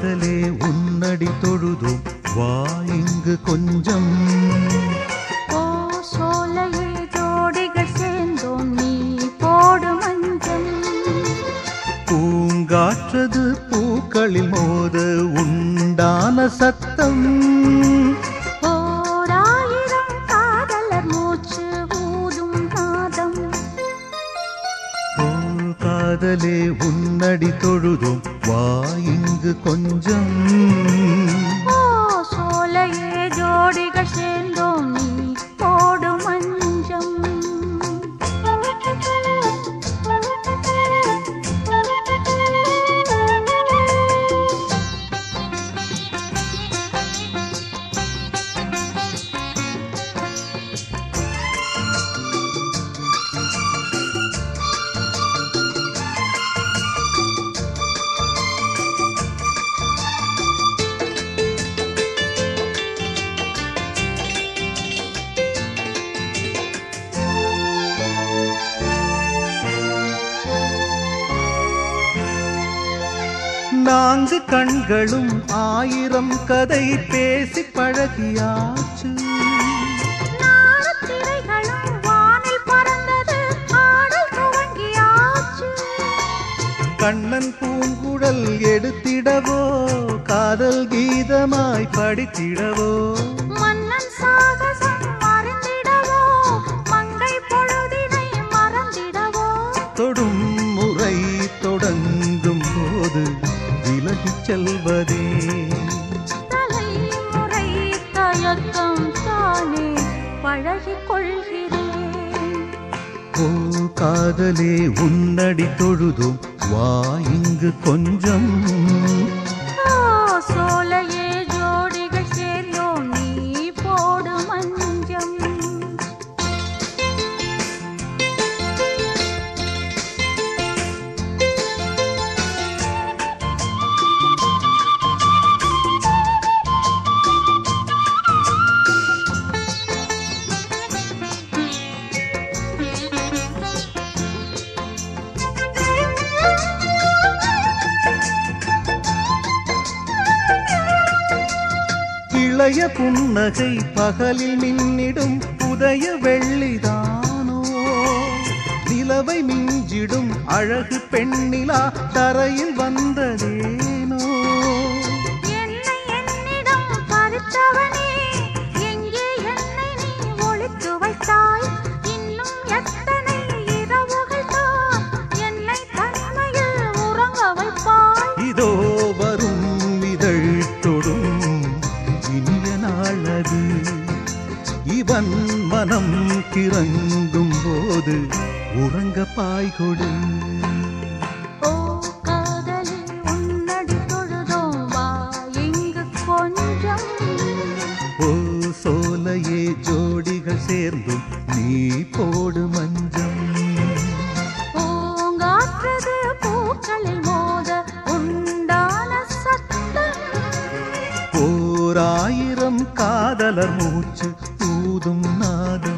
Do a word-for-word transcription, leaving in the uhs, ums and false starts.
காதலே உன்னடி தொழுதும் வா இங்கு கொஞ்சம். ஓ சோலையே ஜோடிகள் சேர்ந்தோம் நீ போடு மஞ்சம். பூங்காற்றது பூக்களில் மோத உண்டான சத்தம். ஓராயிரம் காதலர் மூச்சு ஊதும் நாதம். ஓ காதலே உன்னடி தொழுதும் வா இங்கு கொஞ்சம். ஓ சோலையே ஜோடிகள் சேர்ந்தோம் நீ போடு மஞ்சம். நான்கு கண்களும் ஆயிரம் கதை பேசி பழகியாச்சு. நாடத்திரைகளும் வானில் பறந்தது ஆடல் துவங்கியாச்சு. கண்ணன் பூங்குழல் எடுத்திடவோ காதல் கீதமாய் படித்திடவோ. மன்னன் சாகசம் மறந்திடவோ மங்கை பொழுதினை மறந்திடவோ. தொடும் முறை தொடங்கும் போது விலகிச் செல்வதே தலைமுறை தயக்கம் தானே பழகிக் கொள்கிறேன். ஓ காதலே உன்னடி தொழுதும் வா இங்கு கொஞ்சம். ஓ சோலையே ஜோடிகள் சேர்ந்தோம் நீ போடு மஞ்சம். இளைய புன்னகை பகலில் மின்னிடும் புதைய வெள்ளிதானோ. நிலவை மிஞ்சிடும் அழகு பெண்ணிலா தரையில் வந்ததேனோ. என்னை என்னிடம் பறித்தவனே எங்கே என்னை நீ ஒளித்து வைத்தாய். இன்னும் எத்தனை இரவுகள் தான் என்னை தனிமையில் உறங்க வைப்பாய். இதோ வரும் இதழ் தொடும் இனிய நாளது. இவன் மனம் கிறங்கும் போது உறங்க பாய்கொடு. ஓ காதலே உன்னடி தொழுதோம் வா இங்கு கொஞ்சம். ஓ சோலையே ஜோடிகள் சேர்ந்தும் நீ போடு மஞ்சம். பூங்காற்றது பூக்களில் மோத உண்டான சத்தம். ஓராயிரம் காதலர் மூச்சு ஊதும் நாதம்.